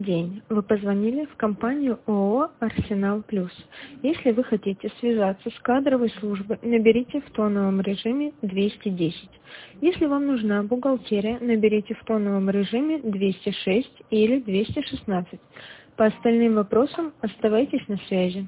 день. Вы позвонили в компанию ООО «Арсенал Плюс». Если вы хотите связаться с кадровой службой, наберите в тоновом режиме 210. Если вам нужна бухгалтерия, наберите в тоновом режиме 206 или 216. По остальным вопросам оставайтесь на связи.